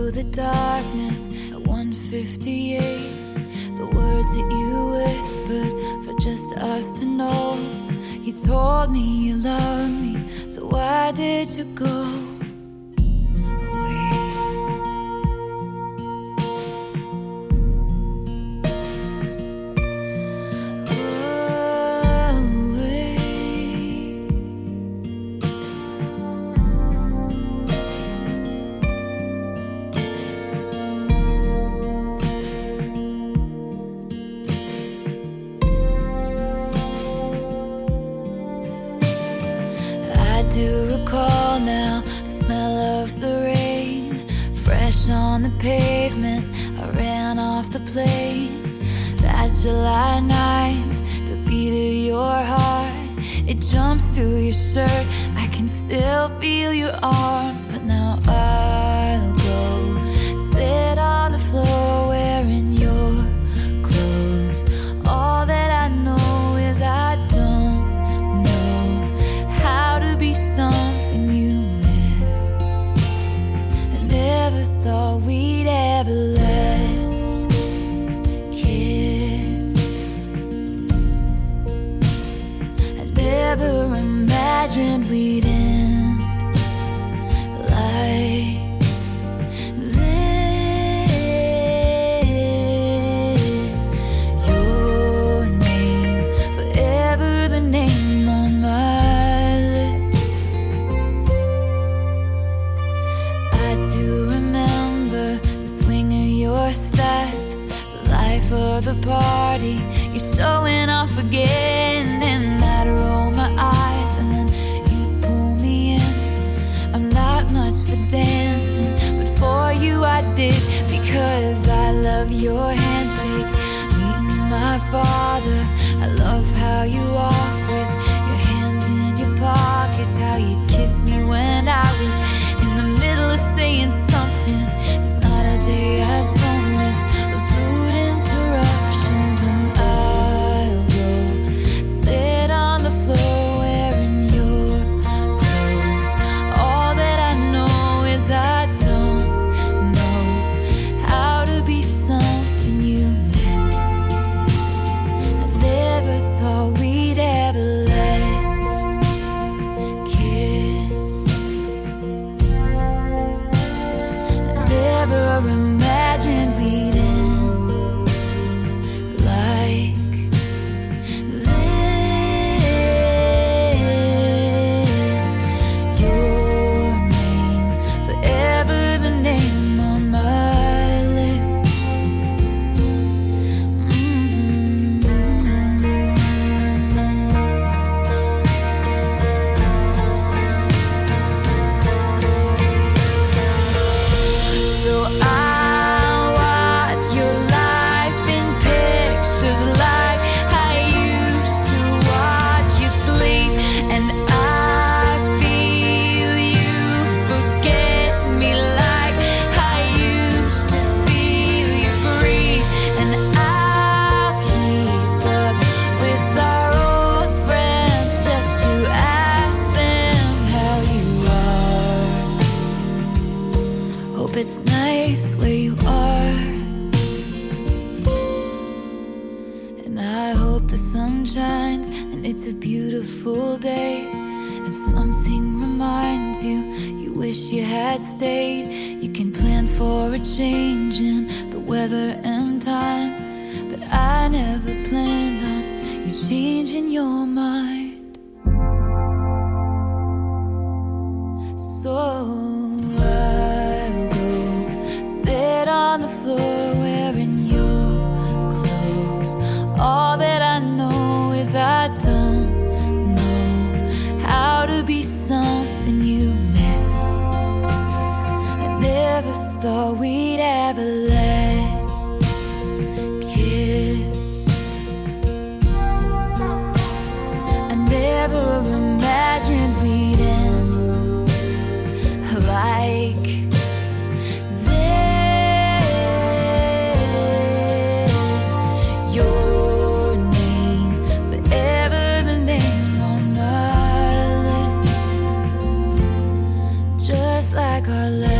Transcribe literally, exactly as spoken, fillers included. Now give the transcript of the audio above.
the darkness at one fifty-eight. The words that you whispered for just us to know. You told me you loved me, so why did you go? I do recall now the smell of the rain, fresh on the pavement. I ran off the plane. That July ninth, the beat of your heart, it jumps through your shirt. I can still feel your arms, but now I'll go sit on the floor wearing your clothes. All that I know is I don't know how to be something you miss. I never thought we'd ever last kiss. I never imagined we'd end like this. Your name, forever the name on my lips. I do remember the swing of your step, the life of the party. You're showing off again, and I'd roll my eyes, and then you pull me in. I'm not much for dancing, but for you I did, because I love your handshake. Meeting my father, I love how you walk with your hands in your pockets, how you'd kiss me when I was in the middle of saying something. There's not a day I don't miss those rude interruptions. And I'll go sit on the floor wearing your clothes. All that I know is I don't know how to be something you miss. I never thought we'd ever last kiss. I never imagined we'd end like this. Your name, forever the name on my lips. Mm-hmm. So I'll watch your life in pictures like I used to watch you sleep, and I feel you forget me like I used to feel you breathe. And I'll keep up with our old friends just to ask them how you are. Hope it's nice where you are, and I hope the sun shines and it's a beautiful day, and something reminds you you wish you had stayed. You can plan for a change in the weather and time, but I never planned on you changing your mind. So I'll go sit on the floor wearing your clothes. All that I know is I don't know how to be something you miss. I never thought we'd ever last kiss. I never imagined we'd end like this. Your name, forever the name on my lips, just like our last